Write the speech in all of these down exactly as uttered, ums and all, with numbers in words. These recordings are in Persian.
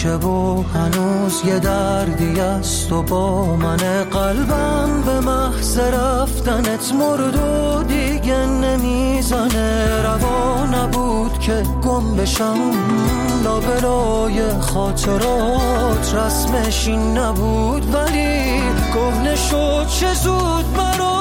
میشه و هنوز یه دردی است و با من قلبم به محض رفتنت مرد و دیگه نمیزنه. روا نبود که گم بشم لابلای خاطرات، رسمش این نبود ولی کهنه شد چه زود برام.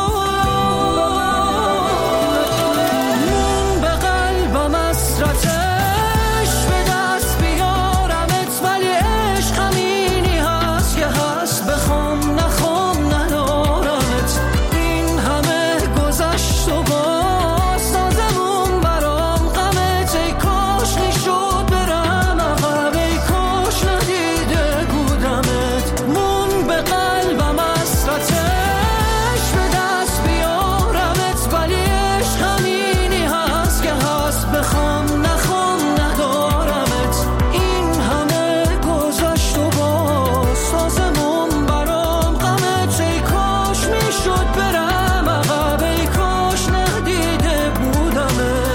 من به قلبم حسرتش به دست بیارمت، ولی عشق همینی هست که هست، بخوام نخوام ندارمت. این همه گذشت و باز سازمون برام غمت. ای کاش میشد برم عقب، ای کاش ندیده بودمت. من به قلبم حسرتش به دست بیارمت، ولی عشق همینی هست که هست، بخوام نخوام ندارمت. این همه گذشت و باز سازمون برام غمت. ای کاش میشد برم عقب، ای کاش ندیده بودمت.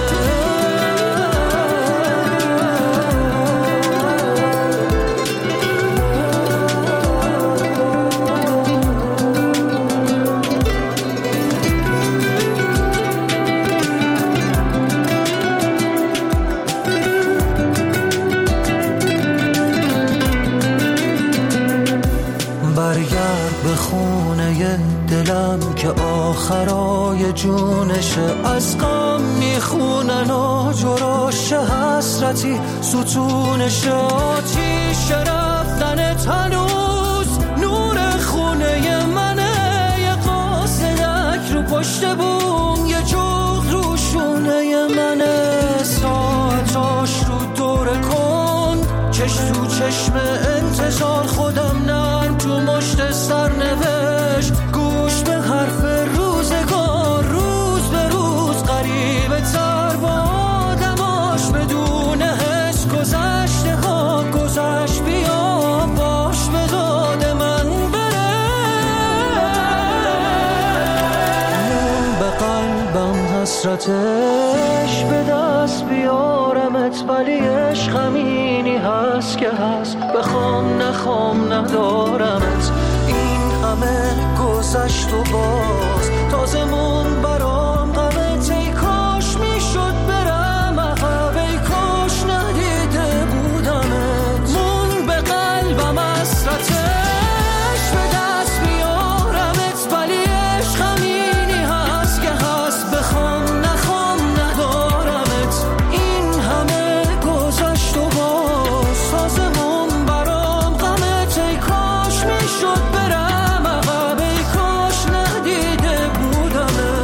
برگرد به خونه دلم که آخرای جونشه، از غم میخونن و جراش حسرتی ستونشه. آتیش رفتنت هنوز نور خونه منه، یه قاصدک رو پشت بوم، یه جغد رو شونه منه. ساعتاش رو دور کن، چش تو چشم انتظار، خودم نرم تو مشت سرنوشت، گوش به حرف روزگار. روز به روز غریبه تر با آدماش، بدون حس گذشته ها گذشت. بیا باش به داد من بره. من به قلبم حسرتش به دست بیارمت، ولی عشق همینی هست که هست، بخوام نخوام ندارمت. این همه گذشت و باز تازمون برام غمت. ای کاش میشد برم عقب، ای کاش ندیده بودمت. من به قلبم حسرتش به دست بیارمت، ولی عشق همینی هست که هست، بخوام نخوام ندارمت. این همه گذشت و باز سازمون برام غمت. ای کاش میشد برم عقب، ای کاش ندیده بودمت.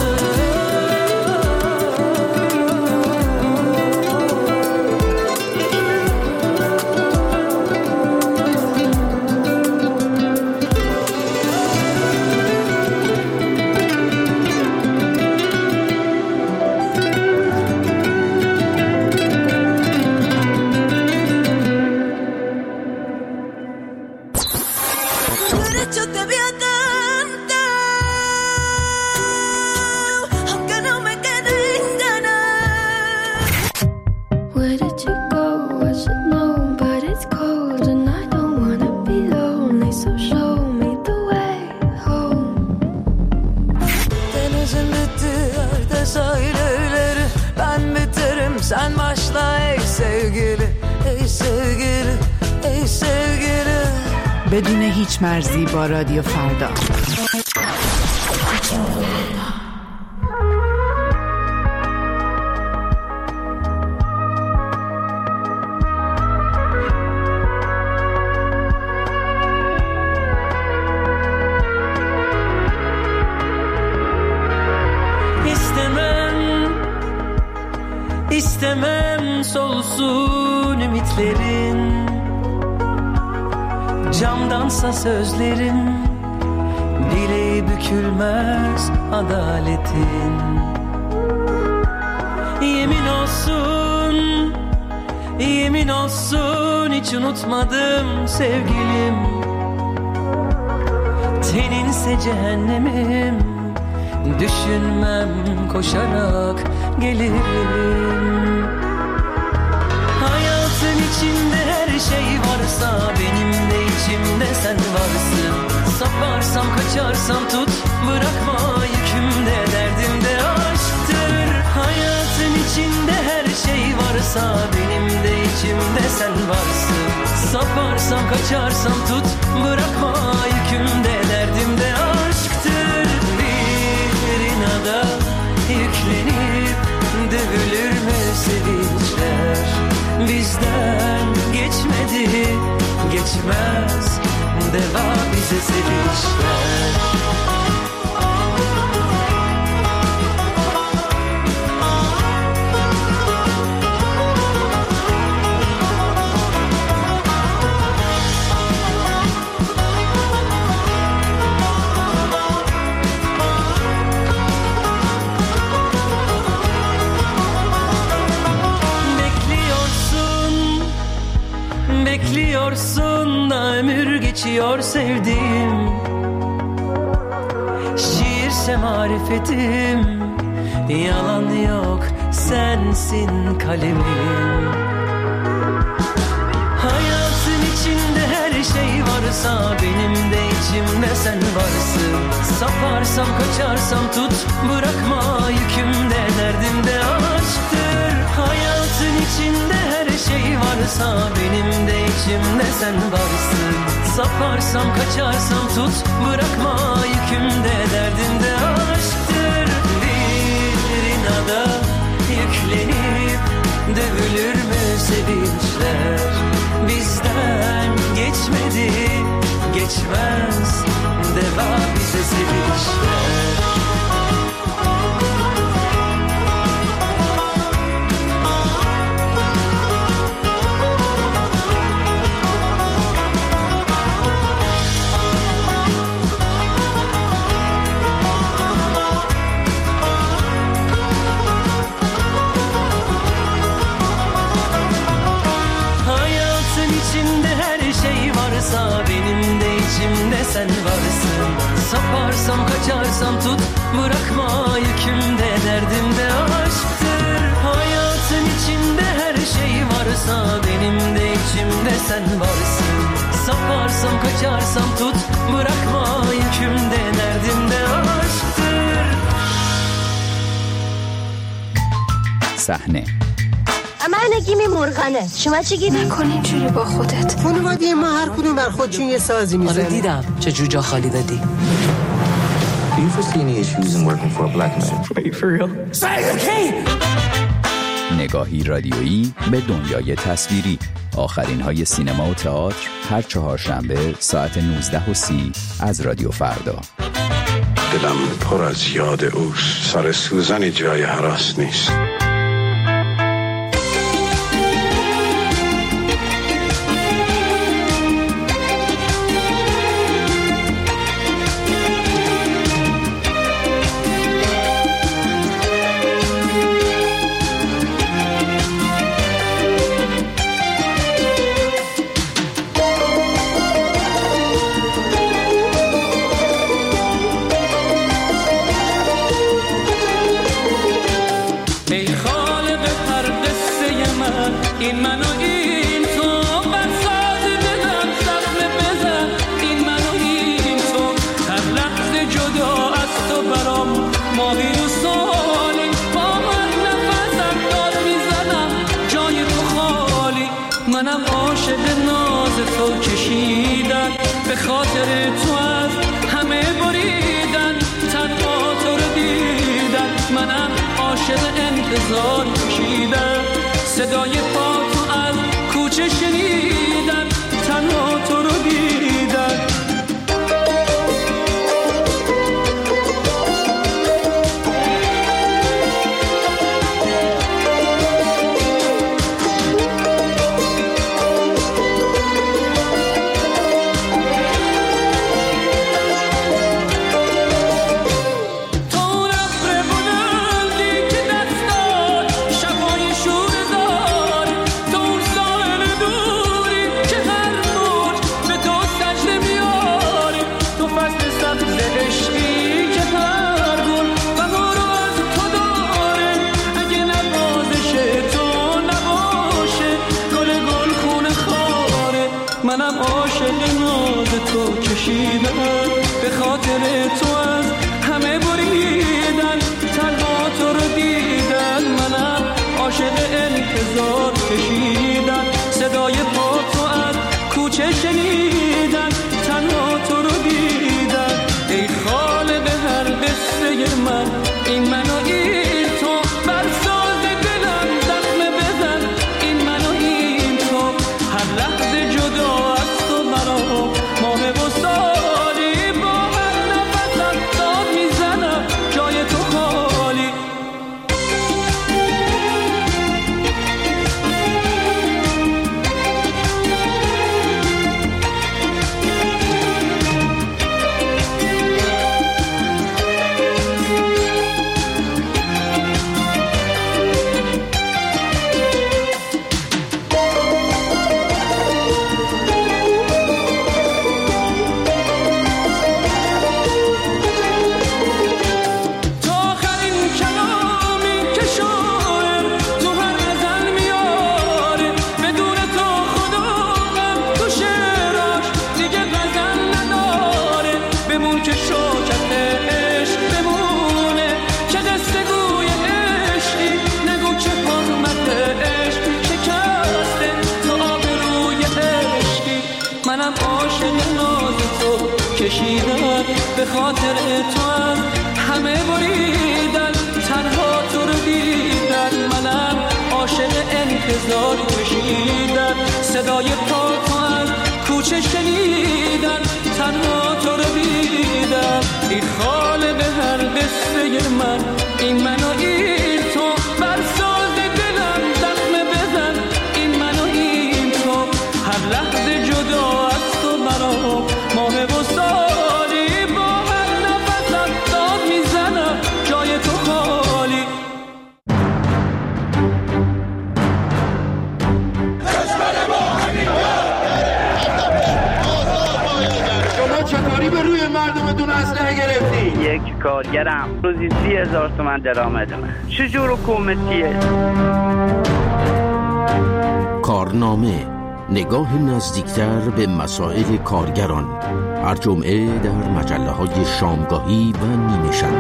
Yo te había cantado, aunque no me queden ganas. Where did you go? I should know, but it's cold and I don't wanna be lonely, so show me the way home. Denizin bitti yerde sahilleri, ben biterim sen başla ey sevgili, ey sevgili, ey sevgili. بدون هیچ مرزی با رادیو فردا. İstemem, istemem solsun ümitlerin, camdansa sözlerin, dileği bükülmez adaletin. Yemin olsun, yemin olsun hiç unutmadım sevgilim. Teninse cehennemim, düşünmem koşarak gelirim. Hayatın içinde her şey var varsa benim de içimde sen varsın. Saparsam kaçarsam tut bırakma yükümde derdimde aşktır. Hayatın içinde her şey varsa benim de içimde sen varsın. Saparsam kaçarsam tut bırakma yükümde derdimde aşktır. Bir inada yüklenip dövülür mü sevinçler? Bizden geçmedi, geçmez deva bize sevinçler. Bekliyorsun da ömür geçiyor sevdiğim. Şiirse marifetim, yalan yok sensin kalemim. Hayatın içinde her şey varsa benim de içimde sen varsın. Saparsam kaçarsam tut bırakma yükümde derdimde aşktır. Hayatın içinde her şey varsa benim de içimde sen varsın. Saparsam kaçarsam tut bırakma yükümde derdimde aşktır. Bir inada yüklenip dövülür mü sevinçler? Bizden geçmedi, geçmez deva bize sevinçler. Benim de içimde sen varsın. Saparsam kaçarsam tut bırakma yükümde derdimde aşktır. Hayatın içinde her şey varsa benim de içimde sen varsın. Saparsam kaçarsam tut bırakma yükümde derdimde aşktır. صحنه من نگیم مرغنه. شما چی گیری؟ نکن اینجوری با خودت. خانواده ما هر کدوم بر خودشون یه سازی میزنه. آره دیدم چه جوجا خالی دادی. Do you foresee any issues in working for a black man? Are you for real? نگاهی رادیویی به دنیای تصویری. آخرین های سینما و تئاتر هر چهارشنبه ساعت نوزده و سی از رادیو فردا. دلم پر از یاد اوست. سر سوزن جای هراس نیست. این من و این تو بساز بدم زخم بزن این من و این تو هر لحظه جدا از تو برام ماهی و سالی با من نفسم داد میزنم جای تو خالی منم عاشق ناز تو کشیدن به خاطر تو از همه بریدن تنها تو رو دیدن منم عاشق انتظار کشیدن صدای پا تو از کوچه شنیدن تنها تو رو دیدن کشیدن، به خاطر تو از همه بریدن، تنها تو رو دیدن، منم عاشق انتظار کشیدن، صدای پا تو از کوچه شنیدن، تنها تو رو دیدن. ای خالق هر قصه من، این منو این تو، بر ساز دلم زخمه بزن، این منو این تو، هر لحظه جدا از تو برام ماه و سالی، با هر نفسم داد میزنم جای تو خالی. کشیدن، به خاطر تو هم همه بریدن، تنها تو رو دیدن، منم عاشق انتظار کشیدن، صدای پا تو از کوچه شنیدن، تنها تو رو دیدن. ای خالق هر قصه من، این منو این تو، بر ساز دلم زخمه بزن، این منو این تو، هر لحظه جدا از تو برام ماه و سالی، با هر نفسم داد میزنم جای تو خالی. شما چطوری به روی مردمتون اسلحه گرفتی؟ یک کارگرم روزی سی هزار تومن درآمدمه. چجور حکومتیه؟ کارنامه، نگاه نزدیکتر به مسائل کارگران، هر جمعه در مجله های شامگاهی و نیمه شب.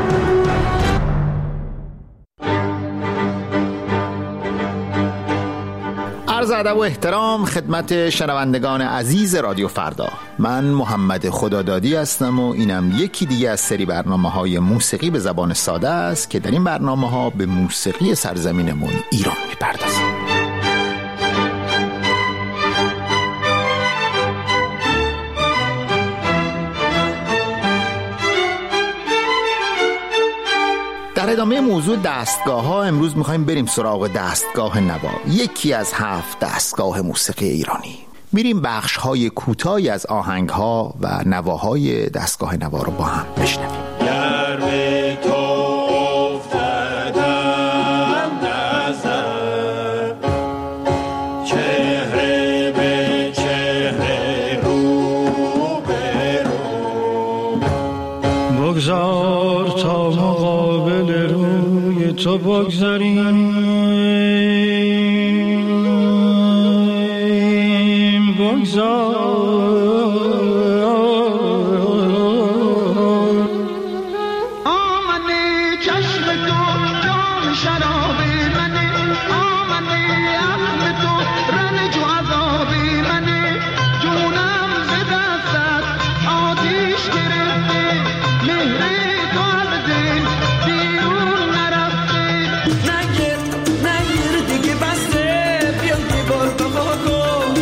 عرض ادب و احترام خدمت شنوندگان عزیز رادیو فردا. من محمد خدادادی هستم و اینم یکی دیگه از سری برنامه‌های موسیقی به زبان ساده است که در این برنامه‌ها به موسیقی سرزمینمون ایران می‌پردازیم. در ادامه موضوع دستگاه ها امروز میخوایم بریم سراغ دستگاه نوا، یکی از هفت دستگاه موسیقی ایرانی. میریم بخش های کوتاهی از آهنگ ها و نواهای دستگاه نوا رو با هم بشنویم. بگذار تا مقابل روی تو بگذاریم، بگذار آمده چشم تو جام شراب منه، آمده عقل تو رنج و عذاب منه، جونم ز دستت آتیش گرفته، مهر تو از دل بیرون نرفته. نگیر نگیر دیگه بسته، بیا دیوار بابا کن،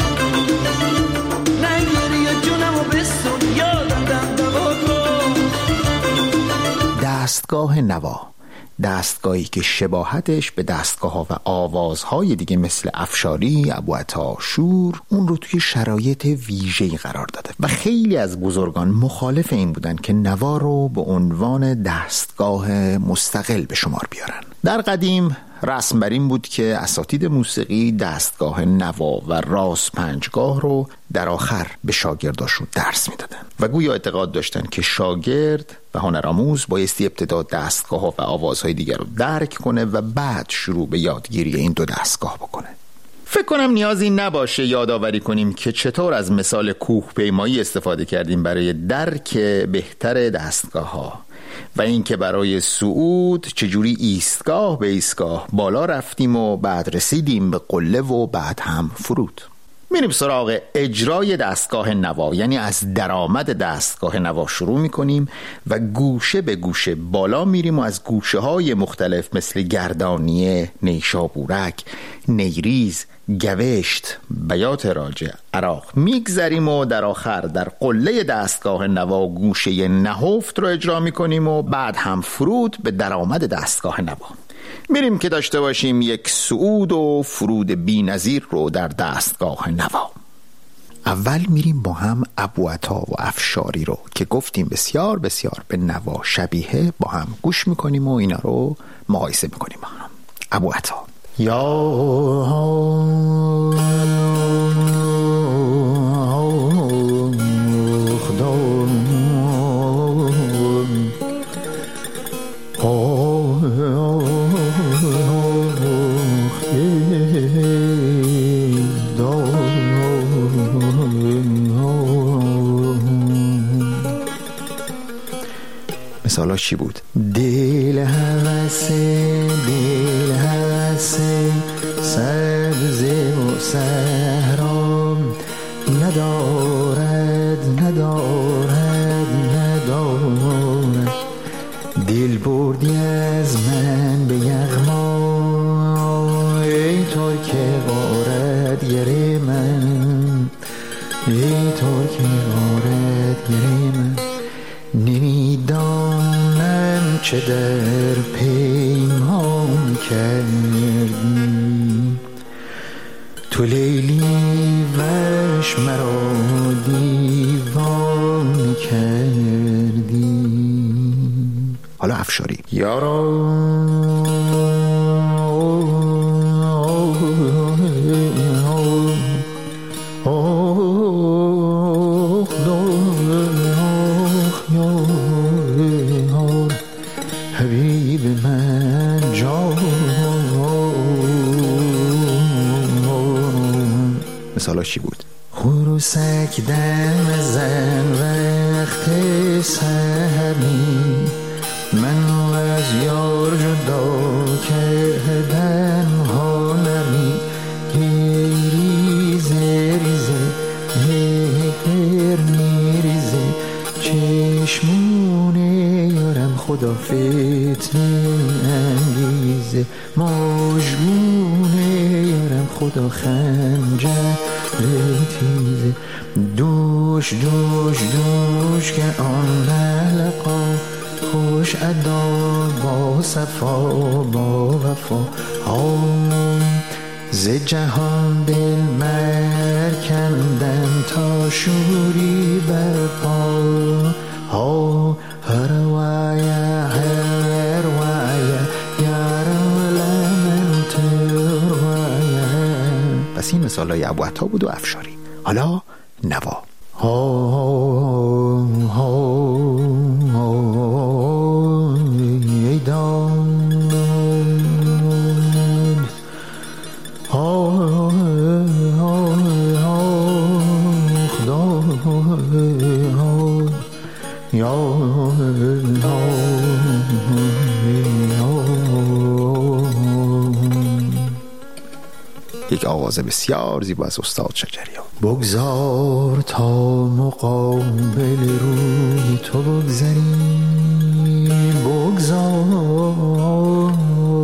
نگیر یا جونمو بسون، یادم دم دوا کن. دستگاه نوا، دستگاهی که شباهتش به دستگاه ها و آوازهای دیگه مثل افشاری، ابوعطا، شور اون رو توی شرایط ویژه‌ای قرار داده و خیلی از بزرگان مخالف این بودن که نوا رو به عنوان دستگاه مستقل به شمار بیارن. در قدیم رسم بر این بود که اساتید موسیقی دستگاه نوا و راس پنجگاه رو در آخر به شاگرداشون درس میدادن و گویا اعتقاد داشتن که شاگرد و هنرآموز بایستی ابتدا دستگاه ها و آوازهای دیگر رو درک کنه و بعد شروع به یادگیری این دو دستگاه بکنه. فکر کنم نیازی نباشه یادآوری کنیم که چطور از مثال کوه پیمایی استفاده کردیم برای درک بهتر دستگاه ها و اینکه برای صعود چجوری ایستگاه به ایستگاه بالا رفتیم و بعد رسیدیم به قله و بعد هم فرود. میریم سراغ اجرای دستگاه نوا، یعنی از درآمد دستگاه نوا شروع میکنیم و گوشه به گوشه بالا میریم و از گوشه های مختلف مثل گردانیه، نیشابورک، نیریز، گوشت، بیات راجع، عراق میگذریم و در آخر در قله دستگاه نوا گوشه نهفت رو اجرا میکنیم و بعد هم فرود به درآمد دستگاه نوا. میریم که داشته باشیم یک صعود و فرود بی‌نظیر رو در دستگاه نوا. اول میریم با هم ابوعطا و افشاری رو که گفتیم بسیار بسیار به نوا شبیه با هم گوش میکنیم و اینا رو مقایسه میکنیم با هم. ابوعطا: یا مثالاش چی بود؟ دل هوسه دل هوسه سبز و صحرا ندارد ندارد ندارد دل بردی از من به یغما ای ترک غارت گر من ای ترک غارت گر من نمیدانم چه در پیمان کردی تو لیلی وش مرا دیوان کردی. حالا افشاری: یارا حبیب من جان. مثالاش چی بود؟ خروسک دم زن وقت سحری من از یار جدا کردن ها نمی ریزه ریزه هکر میریزه چشمونه یارم خدا فتنه انگیزه مجبونه یارم خدا خنجر تیزه دوش دوش دوش که آن لقا خوش ادا با صفا با وفا ها ز جهان دل مرکندم تا شوری برپا ها هر وایا هر وایا یارم لمن تروایا. پس این مثال های ابوعطا بود و افشاری. حالا نوا: ها ها ای داد ها ها خدا یا یک آواز بسیار زیبا از استاد شجریان. بگذار تا مقابل روی تو بگذریم بگذار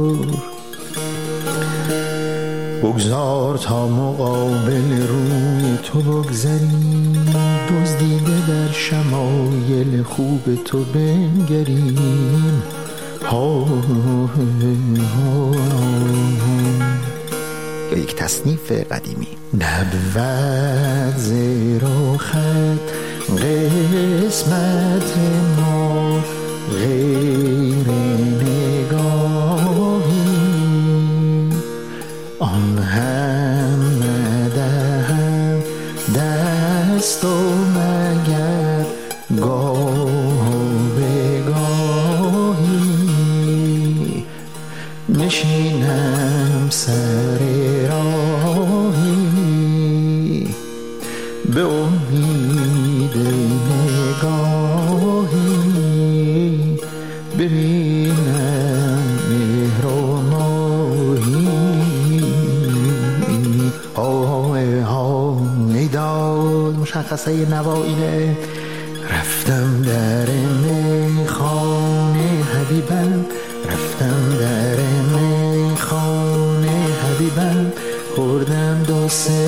بگذار تا مقابل روی تو بگذریم دزدیده در شمایل خوب تو بنگریم ها ها. یا یک تصنیف قدیمی: نبود زیر خط قسمت ما غیر نگاهی آن هم ندهم دست و مگر گاه به گاهی نشینم سر راه به امید نگاهی ببینم مهر و ماهی. های های داد مشخصه نوایینه. رفتم در میخانه حبیبم، رفتم در میخانه حبیبم، خوردم دو سه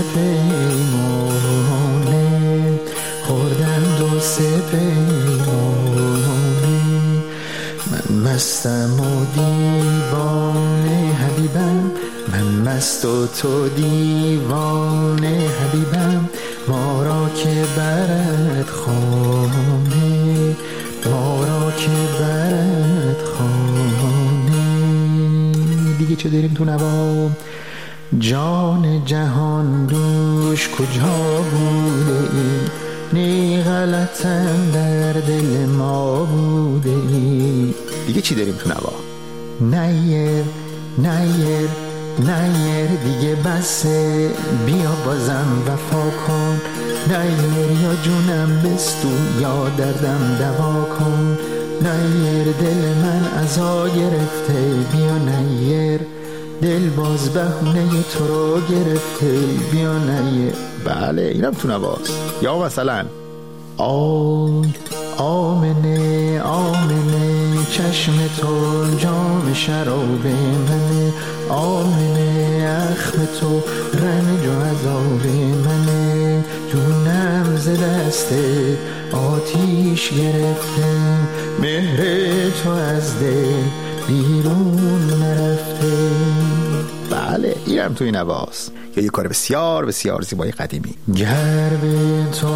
پیمانه، خوردم دو سه پیمانه. من مستم و دیوانه حبیبم، من مست و تو دیوانه حبیبم، ما را که برد خانه، ما را که برد خانه. دیگه چه داریم تو نوا؟ جان جهان دوش کجا بوده ای؟ نی غلطم در دل ما بوده ای. دیگه چی داریم تو نوا؟ نیر نیر نیر دیگه بسه، بیا بازم وفا کن. نیر یا جونم بستو یا دردم دوا کن. نیر دل من عزا گرفته، بیا نیر دل باز بهونه تو رو گرفته، بیا نیر. بله اینم تو نواست. یا مثلا آی آمنه آمنه چشم تو جام شراب منه، آمنه اخم تو رنج و عذاب منه. جونم ز دست آتیش گرفته، مهر تو از دل بیرون نرفته. بله اینم توی نواست. یا یه کار بسیار بسیار زیبای قدیمی. گر به تو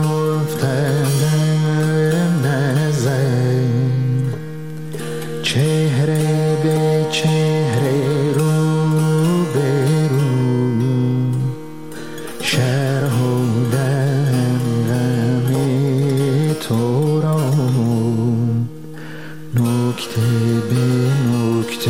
افتادم نظر، چهره به چهره رو به رو، شرح و دم غم تو را، نکته به نکته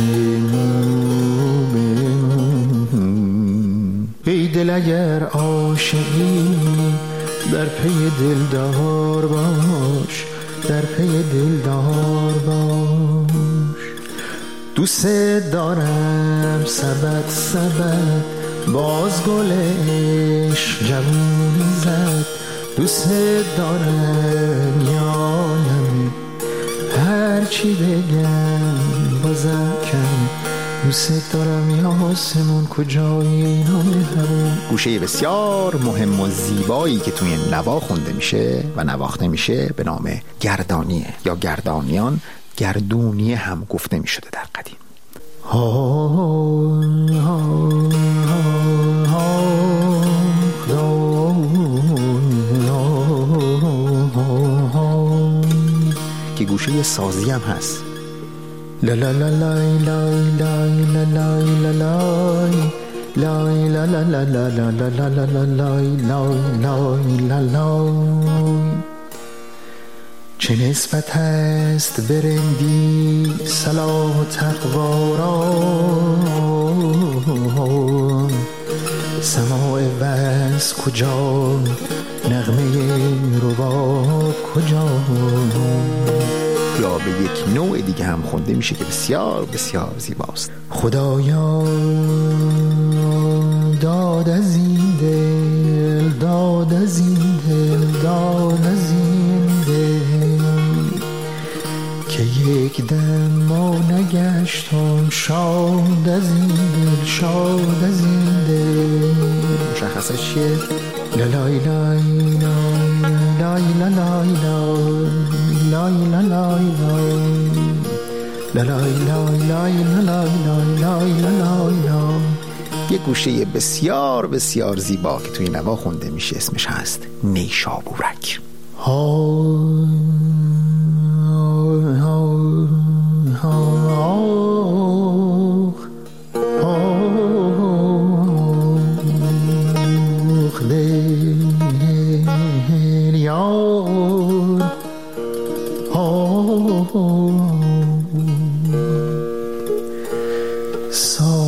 دل اگر عاشقی در پی دلدار باش، در پی دلدار باش. دوست دارم سبت سبت باز گلش جوونی زد. دوست دارم یانم هرچی بگم بازم کم. دوست دارم یا آسمون کجایی اینا مهربون. گوشه بسیار مهم و زیبایی که توی نوا خونده میشه و نواخته میشه به نام گردانیه یا گردانیان. گردونیه هم گفته میشده در قدیم. ها ها که گوشه سازی هم هست. لا لا لا لا لا لا لا لا لا لا لا لا لا لا لا لا لا لا لا. چه نسبت هست برندی صلاح و تقوا را، سماع وز کجا، نغمه رباب کجا. یا به یک نوع دیگه هم خونده میشه که بسیار بسیار زیباست. خدایا داد از این دل، داد از این دل، داد از این دل، که یک دم ما نگشتم شاد از این دل، شاد از این دل. مشخصش چیه؟ لالای لای لای لای لای لای لای لای لای لای. یه گوشه بسیار بسیار زیبا که توی نوا خونده میشه اسمش هست نیشابورک.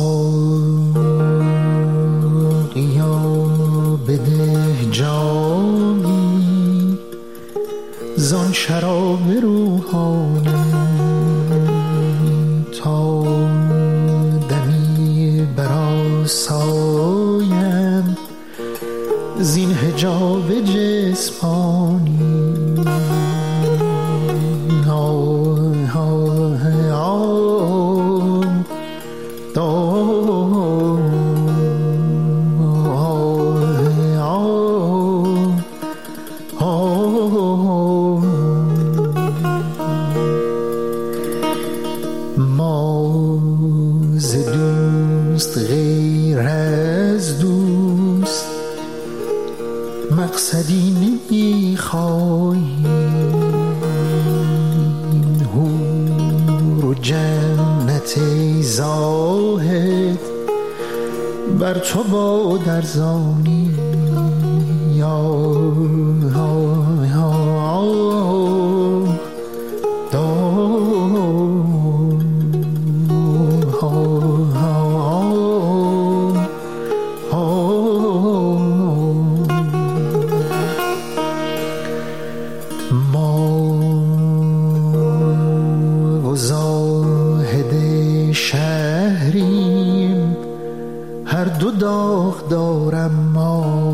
ساقیا بده جام زان شراب روحانی تا دمی برآسایم زین حجاب جسمانی. آه آه آه ما ز دوست غیر از دوست مقصدی نمیخواهیم. حور و جنت زاهد بر تو با درزانی. داغ دارم ما،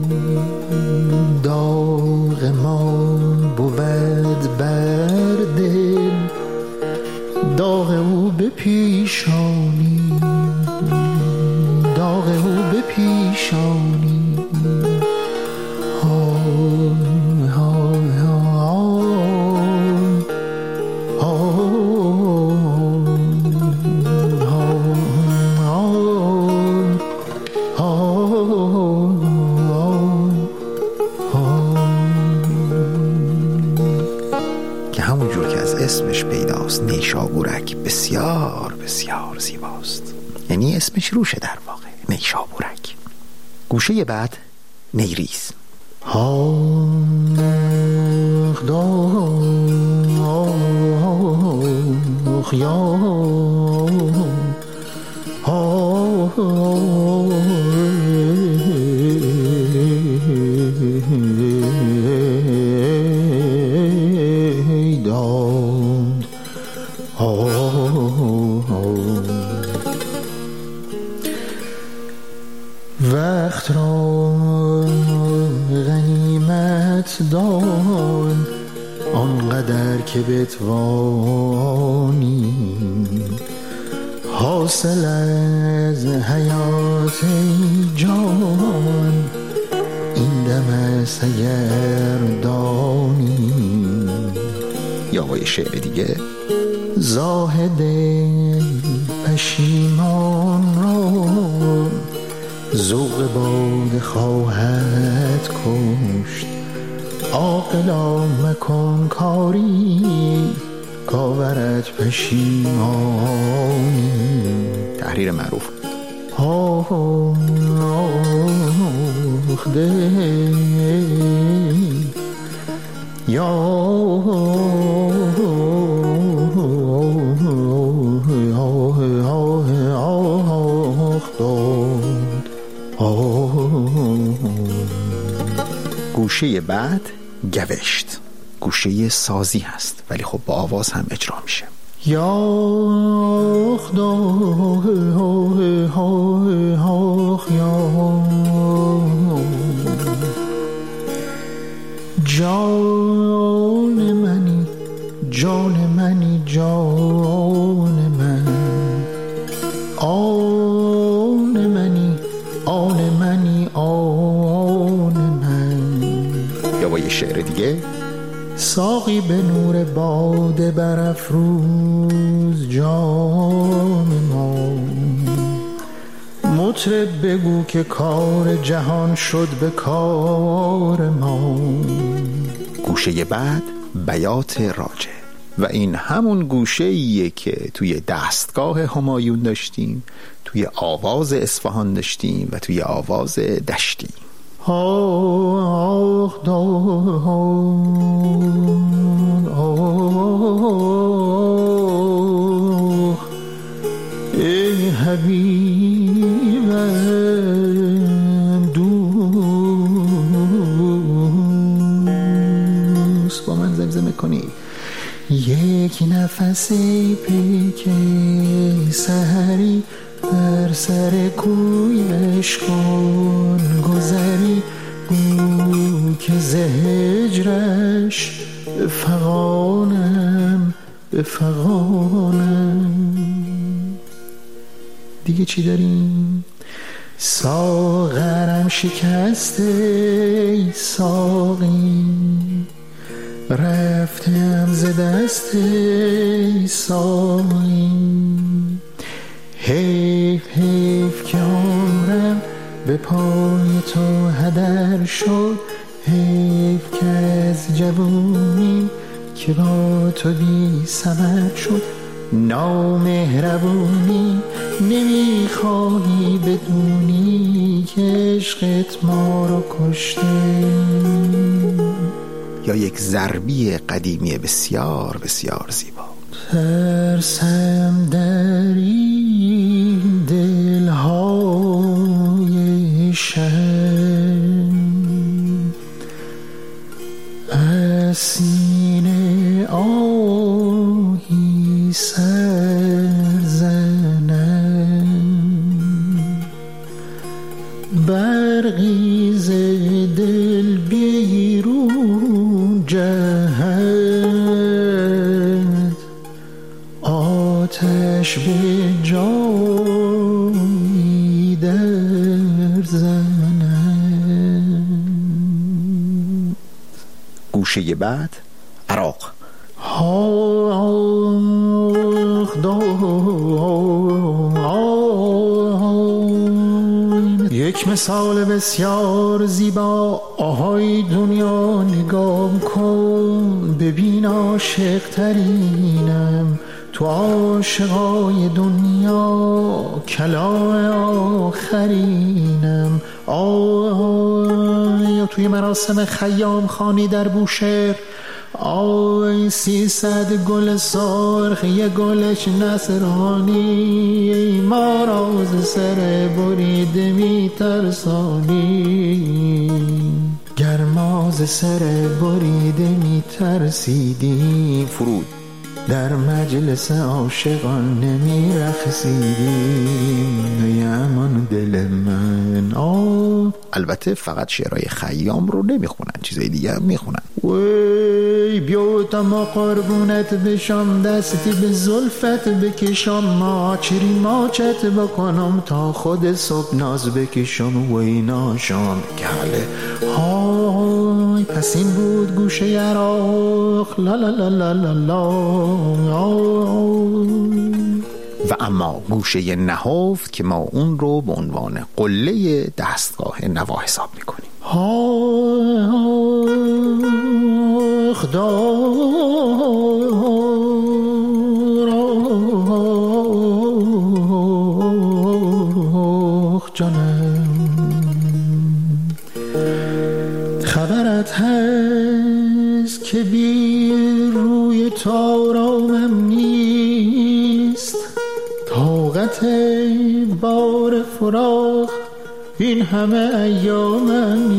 داغ ما بود بر دل، داغ او به پیشانی، داغ او به پیشانی. اسمش پیداست، نیشابورک بسیار بسیار زیباست، یعنی اسمش روشه در واقع، نیشابورک. گوشه بعد نیریز. آخ داخ یا وقت را غنیمت دان آنقدر که بتوانی، حاصل از حیات جان این دم است اگر دانی. یا با یه شعر دیگه، زاهد پشیمان را ذوق باده خواهد کشت، عاقلا مکن کاری کاورت پشیمانی. تحریر معروف. آخ دل یا گوشه بعد گوشت، گوشه سازی هست ولی خب با آواز هم اجرا میشه. یا خدا جان منی جان منی جان من، آن منی آن منی آن من. یا با یه شعر دیگه، ساقی به نور باده برافروز جام ما، مطرب بگو که کار جهان شد به کار ما. گوشه بعد بیات راجع، و این همون گوشه ایه که توی دستگاه همایون داشتیم، توی آواز اصفهان داشتیم و توی آواز دشتی. آخ دان آخ ای حبیبم دوست، با من زنی زمزمه کنید. یک نفس پیک سحری در سر کویش کن گذری، گو که زهجرش فغانم به فغانم. دیگه چی داریم؟ ساغرم شکسته ساقی، رفتم ز دست ساقی. حیف حیف که عمرم به پای تو هدر شد، حیف که از جوونی که با تو بی ثمر شد. نامهربونی نمیخوانی بدونی که عشقت ما رو کشته. یا یک ضربی قدیمی بسیار بسیار زیبا. ترسم در این دلهای شهر، از سینه آهی سر زنم، برقی ز دل بیرون جهد، آتش به جایی در زنم. گوشه بعد عراق. یک مثال بسیار زیبا. آهای دنیا نگاه کن، ببین عاشق ترینم تو عاشقای دنیا، کلام آخرینم. آی توی مراسم خیام خانی در بوشهر، آی سیصد گل سرخ یه گلش نصرانی، ما راز سر بریده می ترسانی. گرماز سر بریده می ترسیدی، فرود در مجلس عاشقان نمی رقصیدیم، ای امان دل من. آه البته فقط شعرهای خیام رو نمیخونن، چیزای دیگه هم میخونن. وی بیا تا ما قربونت بشم، دستی به زلفت بکشم، ماچری ماچت بکنم تا خود صبح ناز بکشم. وی ناشام گله های. پس این بود گوشه عراق. لا لا لا لا لا لا. و اما گوشه نهفت که ما اون رو به عنوان قله دستگاه نوا حساب میکنیم. آخ داخ جانم، خبرت هست که بی روی تارامم نیست، طاقت بار فراق این همه ایامم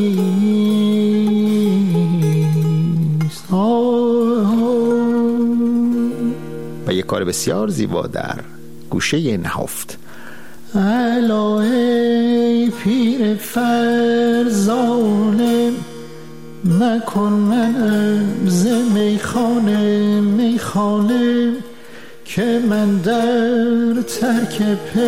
نیست. و یک کار بسیار زیبا در گوشه نهفت. الهی پیر فرزانه، نکن منم ز میخانه میخانه، که من در ترک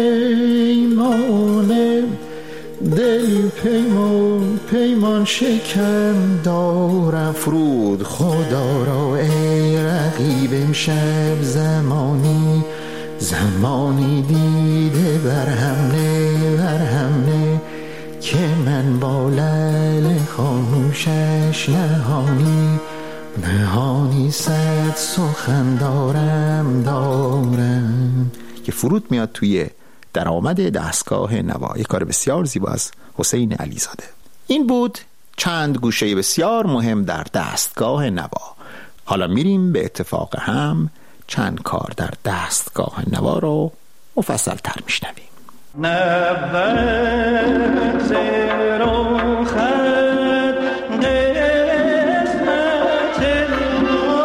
پیمانه، دل پیمان پیمان شکم دارم. فرود خدا را ای رقیب امشب، زمانی زمانی دیده برهمنه برهمنه، که من با لعل خاموشش نهانی نهانی صد سخن دارم دارم. که فرود میاد توی درآمد دستگاه نوا. یک کار بسیار زیبا از حسین علیزاده. این بود چند گوشه بسیار مهم در دستگاه نوا. حالا میریم به اتفاق هم چند کار در دستگاه نوا رو مفصل تر میشنویم. نبرد زیرو خد قسمت ما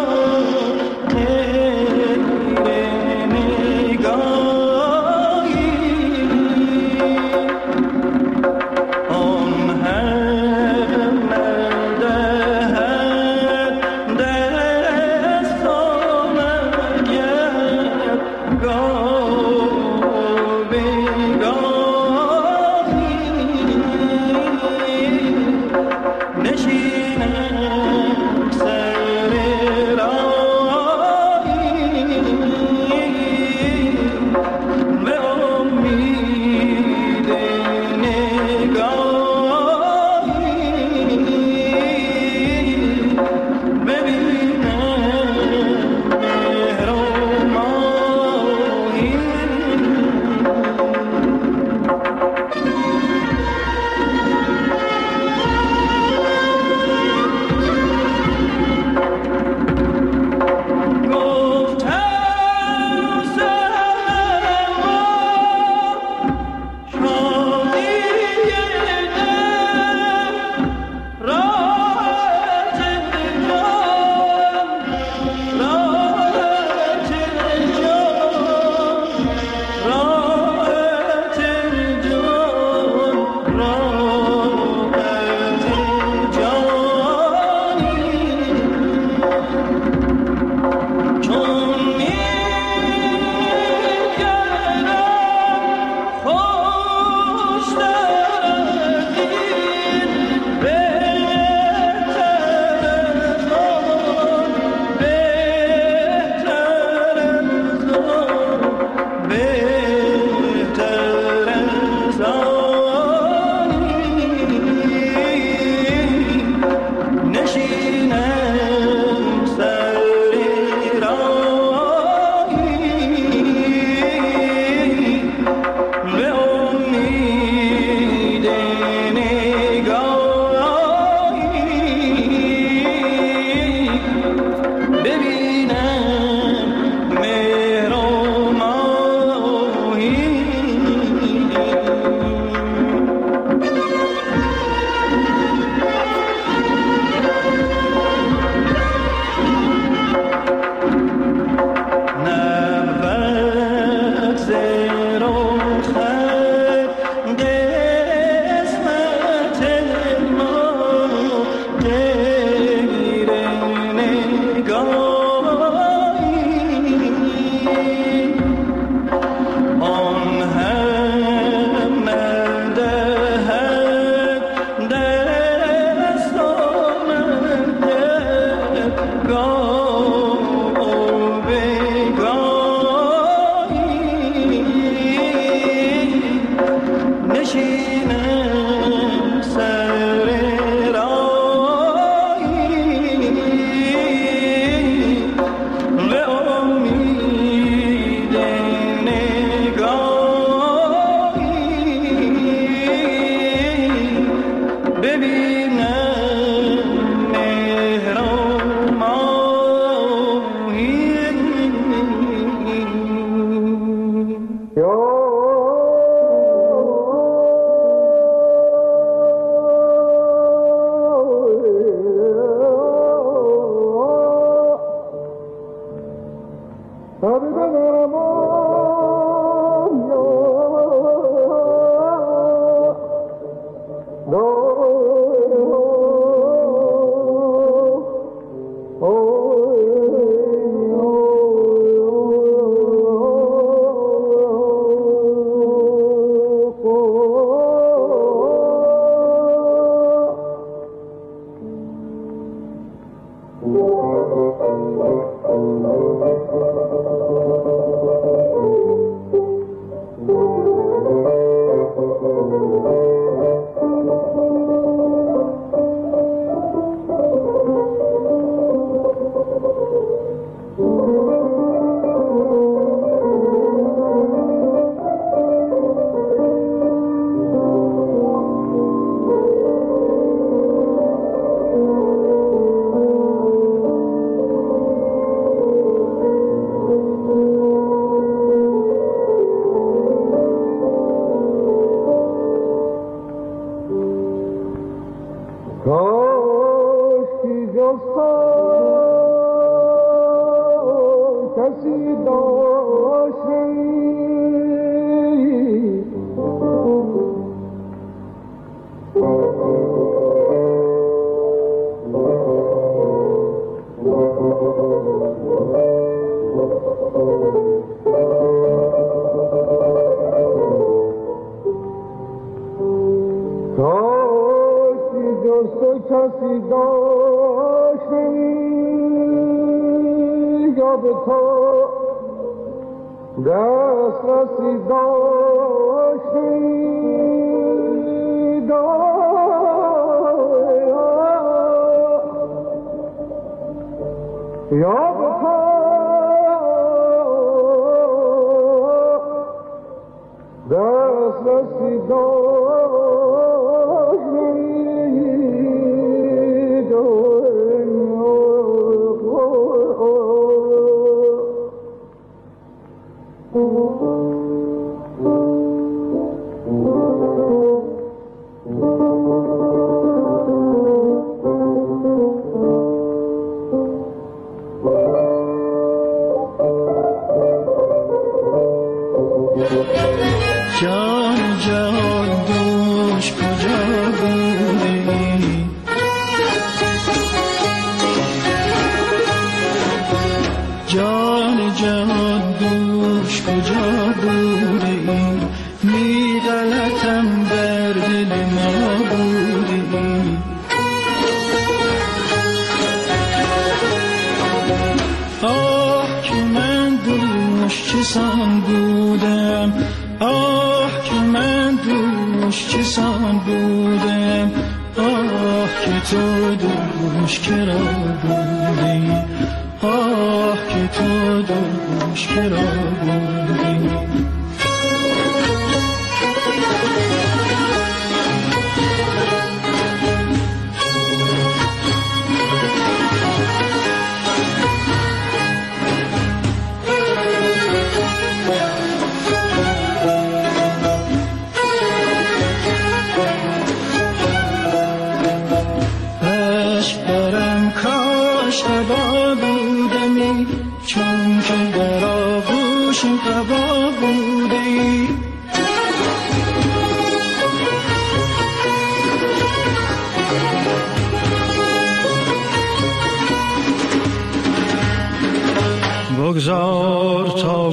بگذار تا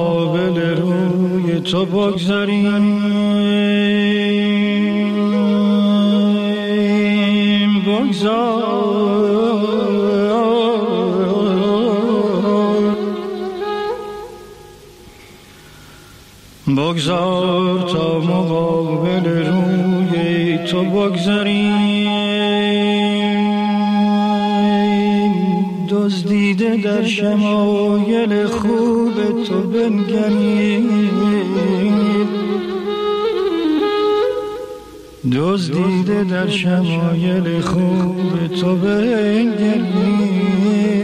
مقابل روی تو بگذاریم، بگذار بگذار تا مقابل روی تو بگذاریم، دزدیده در شمایل خوب تو بنگریم، دزدیده در شمایل خوب تو بنگریم.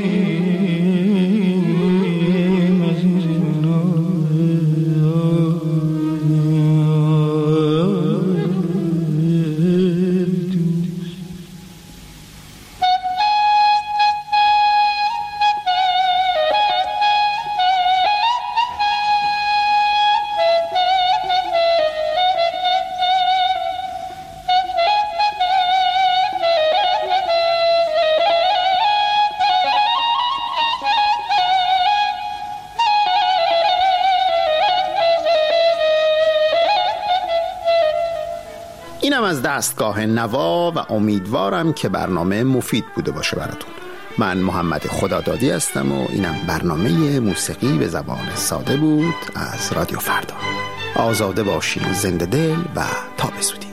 اینم از دستگاه نوا و امیدوارم که برنامه مفید بوده باشه براتون. من محمد خدادادی هستم و اینم برنامه موسیقی به زبان ساده بود از رادیو فردا. آزاده باشین، زنده دل و تا به زودی.